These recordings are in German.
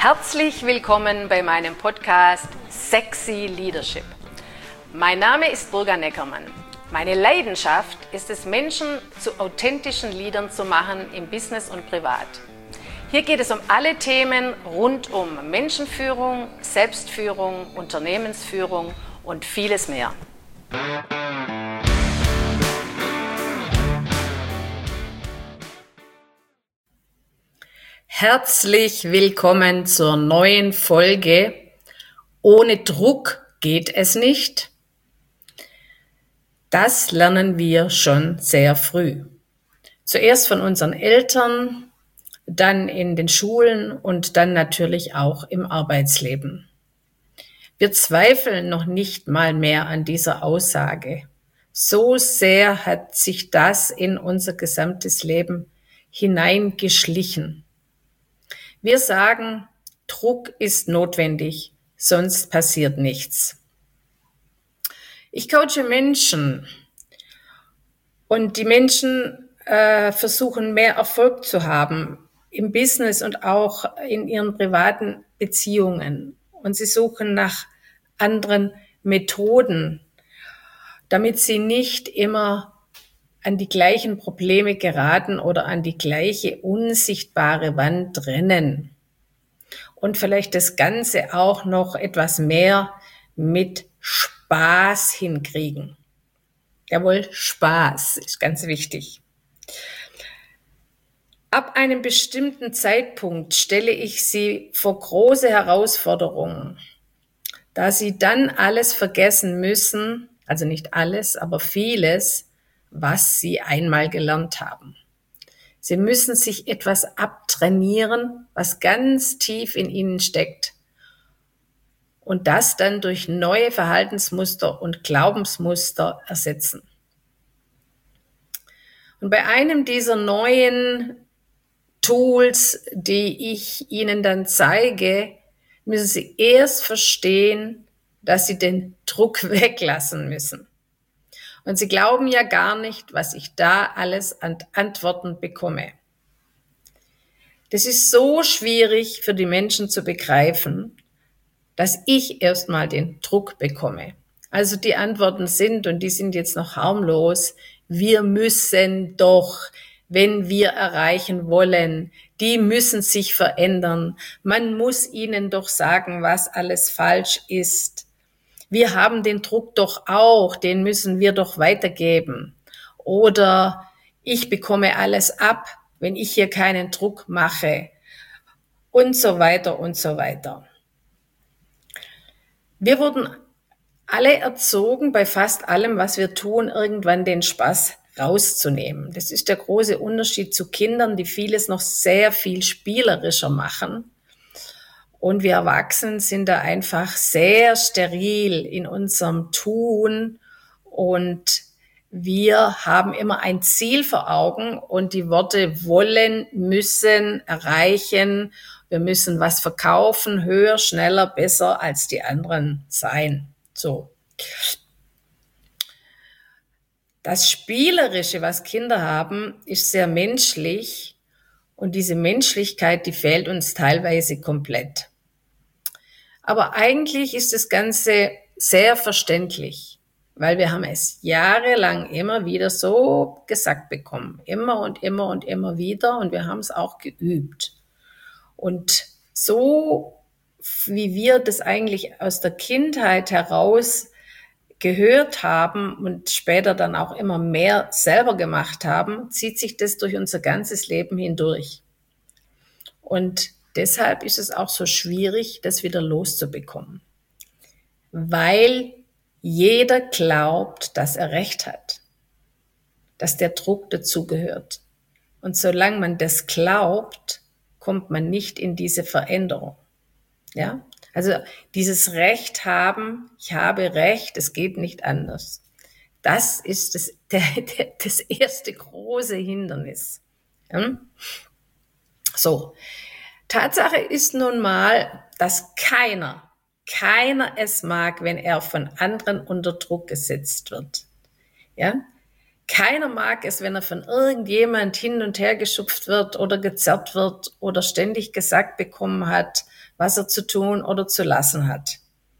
Herzlich willkommen bei meinem Podcast Sexy Leadership. Mein Name ist Burga Neckermann. Meine Leidenschaft ist es, Menschen zu authentischen Leadern zu machen im Business und privat. Hier geht es um alle Themen rund um Menschenführung, Selbstführung, Unternehmensführung und vieles mehr. Herzlich willkommen zur neuen Folge. Ohne Druck geht es nicht. Das lernen wir schon sehr früh. Zuerst von unseren Eltern, dann in den Schulen und dann natürlich auch im Arbeitsleben. Wir zweifeln noch nicht mal mehr an dieser Aussage. So sehr hat sich das in unser gesamtes Leben hineingeschlichen. Wir sagen, Druck ist notwendig, sonst passiert nichts. Ich coache Menschen und die Menschen versuchen mehr Erfolg zu haben im Business und auch in ihren privaten Beziehungen. Und sie suchen nach anderen Methoden, damit sie nicht immer an die gleichen Probleme geraten oder an die gleiche unsichtbare Wand rennen. Und vielleicht das Ganze auch noch etwas mehr mit Spaß hinkriegen. Jawohl, Spaß ist ganz wichtig. Ab einem bestimmten Zeitpunkt stelle ich sie vor große Herausforderungen, da sie dann alles vergessen müssen, also nicht alles, aber vieles, was sie einmal gelernt haben. Sie müssen sich etwas abtrainieren, was ganz tief in ihnen steckt. Und das dann durch neue Verhaltensmuster und Glaubensmuster ersetzen. Und bei einem dieser neuen Tools, die ich Ihnen dann zeige, müssen Sie erst verstehen, dass Sie den Druck weglassen müssen. Und Sie glauben ja gar nicht, was ich da alles an Antworten bekomme. Das ist so schwierig für die Menschen zu begreifen, dass ich erstmal den Druck bekomme. Also die Antworten sind, und die sind jetzt noch harmlos, wir müssen doch, wenn wir erreichen wollen, die müssen sich verändern. Man muss ihnen doch sagen, was alles falsch ist. Wir haben den Druck doch auch, den müssen wir doch weitergeben. Oder ich bekomme alles ab, wenn ich hier keinen Druck mache. Und so weiter und so weiter. Wir wurden alle erzogen, bei fast allem, was wir tun, irgendwann den Spaß rauszunehmen. Das ist der große Unterschied zu Kindern, die vieles noch sehr viel spielerischer machen. Und wir Erwachsenen sind da einfach sehr steril in unserem Tun und wir haben immer ein Ziel vor Augen und die Worte wollen, müssen, erreichen. Wir müssen was verkaufen, höher, schneller, besser als die anderen sein. So. Das Spielerische, was Kinder haben, ist sehr menschlich und diese Menschlichkeit, die fehlt uns teilweise komplett. Aber eigentlich ist das Ganze sehr verständlich, weil wir haben es jahrelang immer wieder so gesagt bekommen. Immer und immer und immer wieder und wir haben es auch geübt. Und so wie wir das eigentlich aus der Kindheit heraus gehört haben und später dann auch immer mehr selber gemacht haben, zieht sich das durch unser ganzes Leben hindurch. Und deshalb ist es auch so schwierig, das wieder loszubekommen. Weil jeder glaubt, dass er Recht hat, dass der Druck dazugehört. Und solange man das glaubt, kommt man nicht in diese Veränderung. Ja? Also dieses Recht haben, ich habe Recht, es geht nicht anders. Das ist das erste große Hindernis. Ja? So, Tatsache ist nun mal, dass keiner es mag, wenn er von anderen unter Druck gesetzt wird. Ja? Keiner mag es, wenn er von irgendjemand hin und her geschupft wird oder gezerrt wird oder ständig gesagt bekommen hat, was er zu tun oder zu lassen hat.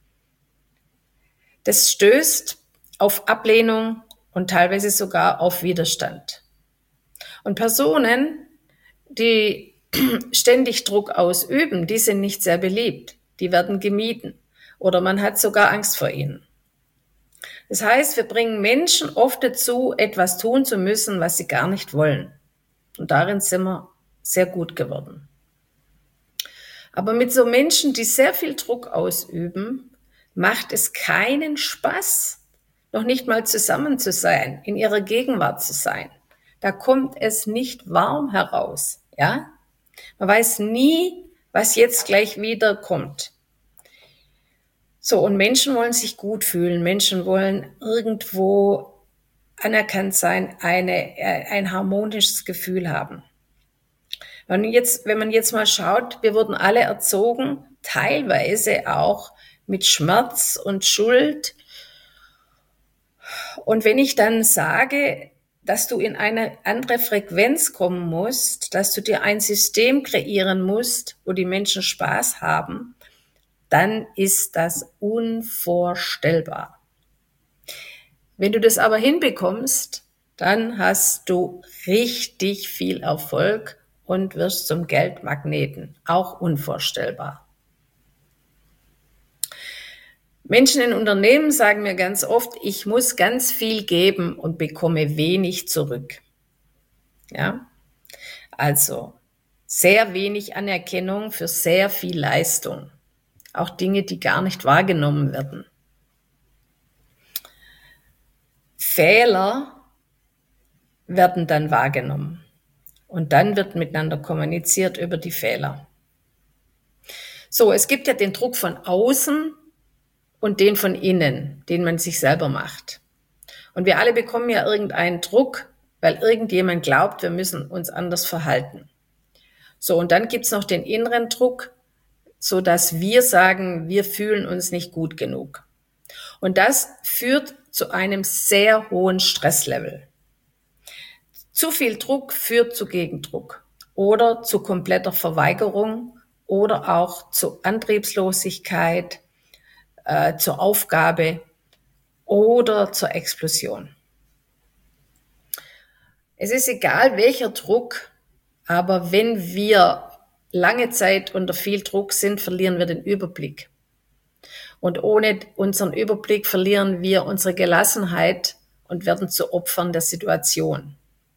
Das stößt auf Ablehnung und teilweise sogar auf Widerstand. Und Personen, die ständig Druck ausüben, die sind nicht sehr beliebt. Die werden gemieden oder man hat sogar Angst vor ihnen. Das heißt, wir bringen Menschen oft dazu, etwas tun zu müssen, was sie gar nicht wollen. Und darin sind wir sehr gut geworden. Aber mit so Menschen, die sehr viel Druck ausüben, macht es keinen Spaß, noch nicht mal zusammen zu sein, in ihrer Gegenwart zu sein. Da kommt es nicht warm heraus, ja? Man weiß nie, was jetzt gleich wieder kommt. So, und Menschen wollen sich gut fühlen. Menschen wollen irgendwo anerkannt sein, ein harmonisches Gefühl haben. Wenn man jetzt mal schaut, wir wurden alle erzogen, teilweise auch mit Schmerz und Schuld. Und wenn ich dann sage, dass du in eine andere Frequenz kommen musst, dass du dir ein System kreieren musst, wo die Menschen Spaß haben, dann ist das unvorstellbar. Wenn du das aber hinbekommst, dann hast du richtig viel Erfolg und wirst zum Geldmagneten. Auch unvorstellbar. Menschen in Unternehmen sagen mir ganz oft, ich muss ganz viel geben und bekomme wenig zurück. Ja? Also sehr wenig Anerkennung für sehr viel Leistung. Auch Dinge, die gar nicht wahrgenommen werden. Fehler werden dann wahrgenommen. Und dann wird miteinander kommuniziert über die Fehler. So, es gibt ja den Druck von außen und den von innen, den man sich selber macht. Und wir alle bekommen ja irgendeinen Druck, weil irgendjemand glaubt, wir müssen uns anders verhalten. So, und dann gibt's noch den inneren Druck, so dass wir sagen, wir fühlen uns nicht gut genug. Und das führt zu einem sehr hohen Stresslevel. Zu viel Druck führt zu Gegendruck oder zu kompletter Verweigerung oder auch zu Antriebslosigkeit, zur Aufgabe oder zur Explosion. Es ist egal, welcher Druck, aber wenn wir lange Zeit unter viel Druck sind, verlieren wir den Überblick. Und ohne unseren Überblick verlieren wir unsere Gelassenheit und werden zu Opfern der Situation.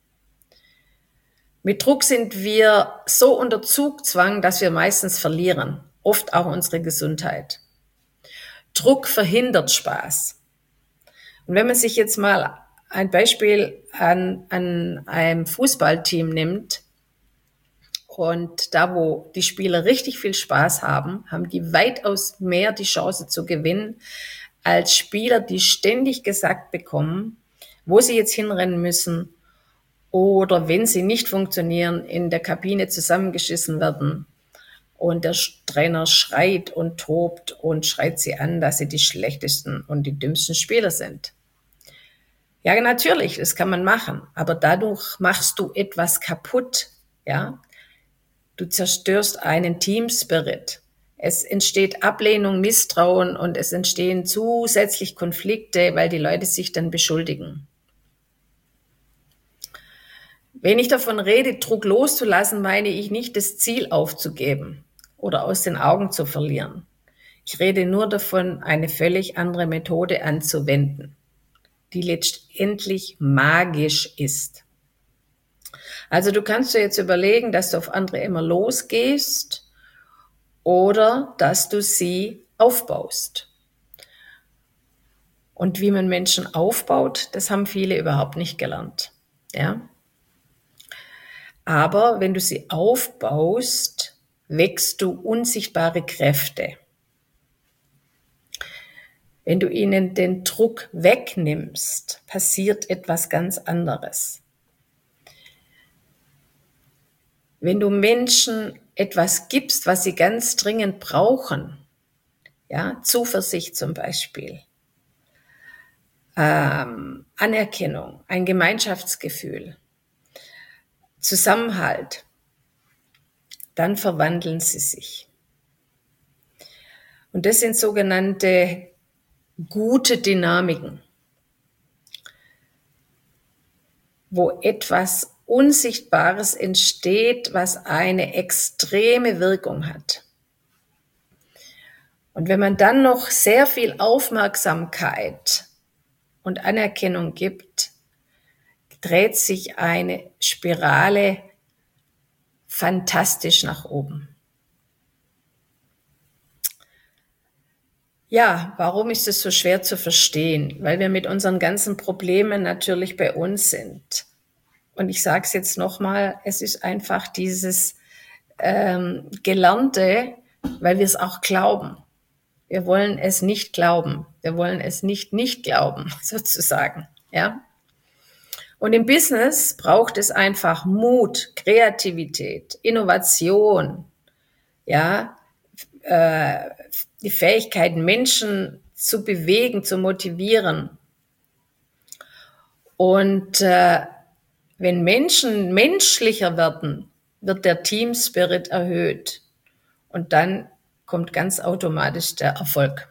Mit Druck sind wir so unter Zugzwang, dass wir meistens verlieren, oft auch unsere Gesundheit. Druck verhindert Spaß. Und wenn man sich jetzt mal ein Beispiel an einem Fußballteam nimmt und da, wo die Spieler richtig viel Spaß haben, haben die weitaus mehr die Chance zu gewinnen, als Spieler, die ständig gesagt bekommen, wo sie jetzt hinrennen müssen oder wenn sie nicht funktionieren, in der Kabine zusammengeschissen werden. Und der Trainer schreit und tobt und schreit sie an, dass sie die schlechtesten und die dümmsten Spieler sind. Ja, natürlich, das kann man machen, aber dadurch machst du etwas kaputt, ja. Du zerstörst einen Teamspirit. Es entsteht Ablehnung, Misstrauen und es entstehen zusätzlich Konflikte, weil die Leute sich dann beschuldigen. Wenn ich davon rede, Druck loszulassen, meine ich nicht, das Ziel aufzugeben oder aus den Augen zu verlieren. Ich rede nur davon, eine völlig andere Methode anzuwenden, die letztendlich magisch ist. Also du kannst dir jetzt überlegen, dass du auf andere immer losgehst oder dass du sie aufbaust. Und wie man Menschen aufbaut, das haben viele überhaupt nicht gelernt. Ja? Aber wenn du sie aufbaust, wächst du unsichtbare Kräfte. Wenn du ihnen den Druck wegnimmst, passiert etwas ganz anderes. Wenn du Menschen etwas gibst, was sie ganz dringend brauchen, ja, Zuversicht zum Beispiel, Anerkennung, ein Gemeinschaftsgefühl, Zusammenhalt, dann verwandeln sie sich. Und das sind sogenannte gute Dynamiken, wo etwas Unsichtbares entsteht, was eine extreme Wirkung hat. Und wenn man dann noch sehr viel Aufmerksamkeit und Anerkennung gibt, dreht sich eine Spirale fantastisch nach oben. Ja, warum ist es so schwer zu verstehen? Weil wir mit unseren ganzen Problemen natürlich bei uns sind. Und ich sage es jetzt nochmal, es ist einfach dieses Gelernte, weil wir es auch glauben. Wir wollen es nicht glauben. Wir wollen es nicht glauben, sozusagen. Ja? Und im Business braucht es einfach Mut, Kreativität, Innovation, ja, die Fähigkeit, Menschen zu bewegen, zu motivieren. Und wenn Menschen menschlicher werden, wird der Team-Spirit erhöht. Und dann kommt ganz automatisch der Erfolg.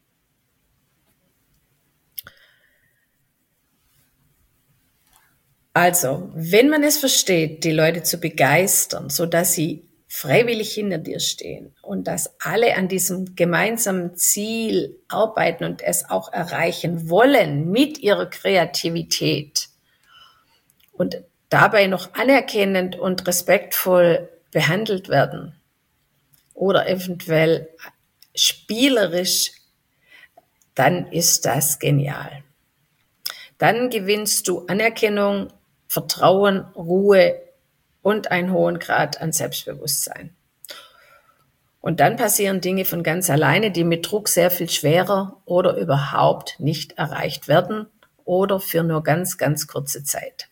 Also, wenn man es versteht, die Leute zu begeistern, so dass sie freiwillig hinter dir stehen und dass alle an diesem gemeinsamen Ziel arbeiten und es auch erreichen wollen mit ihrer Kreativität und dabei noch anerkennend und respektvoll behandelt werden oder eventuell spielerisch, dann ist das genial. Dann gewinnst du Anerkennung, Vertrauen, Ruhe und einen hohen Grad an Selbstbewusstsein. Und dann passieren Dinge von ganz alleine, die mit Druck sehr viel schwerer oder überhaupt nicht erreicht werden oder für nur ganz, ganz kurze Zeit.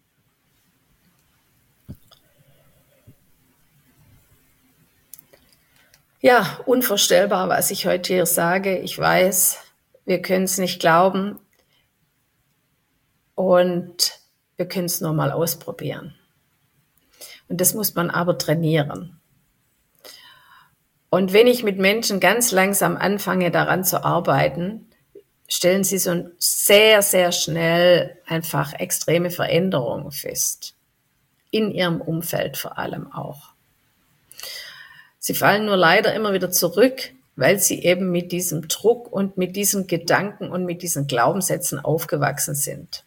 Ja, unvorstellbar, was ich heute hier sage. Ich weiß, wir können es nicht glauben und wir können es nur mal ausprobieren. Und das muss man aber trainieren. Und wenn ich mit Menschen ganz langsam anfange, daran zu arbeiten, stellen sie so sehr, sehr schnell einfach extreme Veränderungen fest. In ihrem Umfeld vor allem auch. Sie fallen nur leider immer wieder zurück, weil sie eben mit diesem Druck und mit diesen Gedanken und mit diesen Glaubenssätzen aufgewachsen sind.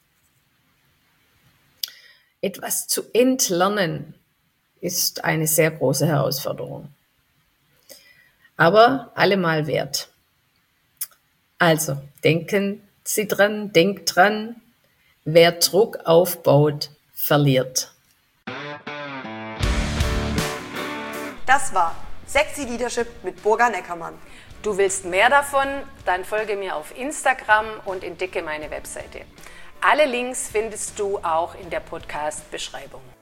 Etwas zu entlernen ist eine sehr große Herausforderung. Aber allemal wert. Also, denken Sie dran, denkt dran, wer Druck aufbaut, verliert. Das war Sexy Leadership mit Burga Neckermann. Du willst mehr davon? Dann folge mir auf Instagram und entdecke meine Webseite. Alle Links findest du auch in der Podcast-Beschreibung.